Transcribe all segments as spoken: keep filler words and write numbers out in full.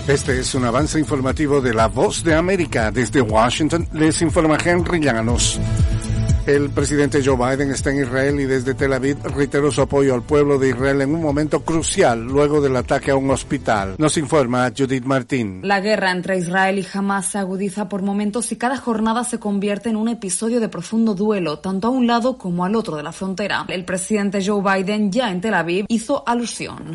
Este es un avance informativo de La Voz de América. Desde Washington les informa Henry Llanos. El presidente Joe Biden está en Israel y desde Tel Aviv reiteró su apoyo al pueblo de Israel en un momento crucial luego del ataque a un hospital. Nos informa Judith Martín. La guerra entre Israel y Hamás se agudiza por momentos y cada jornada se convierte en un episodio de profundo duelo, tanto a un lado como al otro de la frontera. El presidente Joe Biden, ya en Tel Aviv, hizo alusión.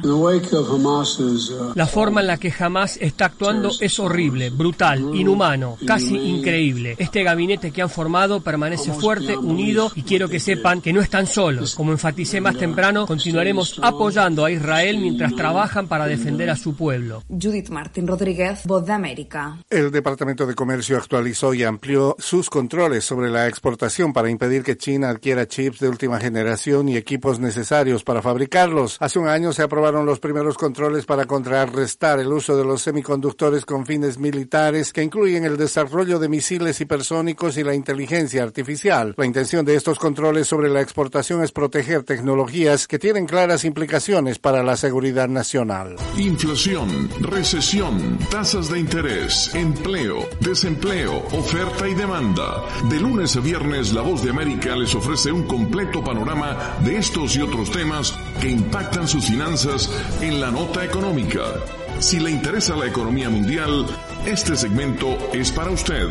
La forma en la que Hamás está actuando es horrible, brutal, inhumano, casi increíble. Este gabinete que han formado permanece fuerte, unido, y quiero que sepan que no están solos. Como enfaticé más temprano, continuaremos apoyando a Israel mientras trabajan para defender a su pueblo. Judith Martín Rodríguez, Voz de América. El Departamento de Comercio actualizó y amplió sus controles sobre la exportación para impedir que China adquiera chips de última generación y equipos necesarios para fabricarlos. Hace un año se aprobaron los primeros controles para contrarrestar el uso de los semiconductores con fines militares, que incluyen el desarrollo de misiles hipersónicos y la inteligencia artificial. La intención de estos controles sobre la exportación es proteger tecnologías que tienen claras implicaciones para la seguridad nacional. Inflación, recesión, tasas de interés, empleo, desempleo, oferta y demanda. De lunes a viernes, La Voz de América les ofrece un completo panorama de estos y otros temas que impactan sus finanzas en la nota económica. Si le interesa la economía mundial, este segmento es para usted.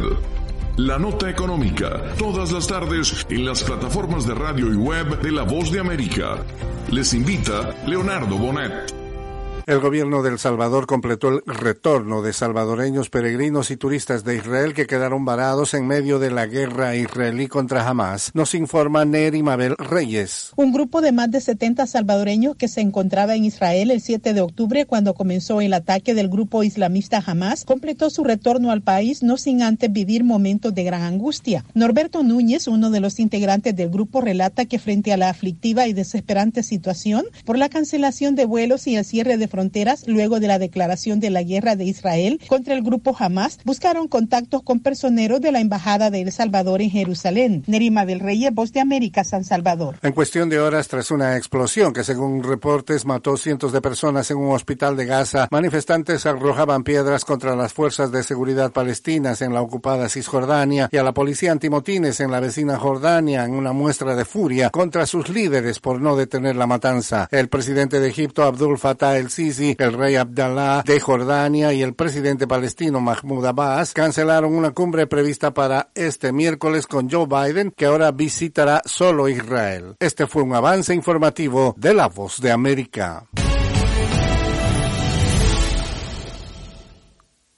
La Nota Económica, todas las tardes en las plataformas de radio y web de La Voz de América. Les invita Leonardo Bonet. El gobierno de El Salvador completó el retorno de salvadoreños peregrinos y turistas de Israel que quedaron varados en medio de la guerra israelí contra Hamás. Nos informa Neri Mabel Reyes. Un grupo de más de setenta salvadoreños que se encontraba en Israel el siete de octubre cuando comenzó el ataque del grupo islamista Hamás completó su retorno al país no sin antes vivir momentos de gran angustia. Norberto Núñez, uno de los integrantes del grupo, relata que frente a la aflictiva y desesperante situación por la cancelación de vuelos y el cierre de fronteras luego de la declaración de la guerra de Israel contra el grupo Hamás, buscaron contactos con personeros de la Embajada de El Salvador en Jerusalén. Nerima del Reyes, Voz de América, San Salvador. En cuestión de horas, tras una explosión que según reportes mató cientos de personas en un hospital de Gaza, manifestantes arrojaban piedras contra las fuerzas de seguridad palestinas en la ocupada Cisjordania y a la policía antimotines en la vecina Jordania en una muestra de furia contra sus líderes por no detener la matanza. El presidente de Egipto, Abdul Fattah el-Sisi, el rey Abdallah de Jordania y el presidente palestino Mahmoud Abbas cancelaron una cumbre prevista para este miércoles con Joe Biden, que ahora visitará solo Israel. Este fue un avance informativo de La Voz de América.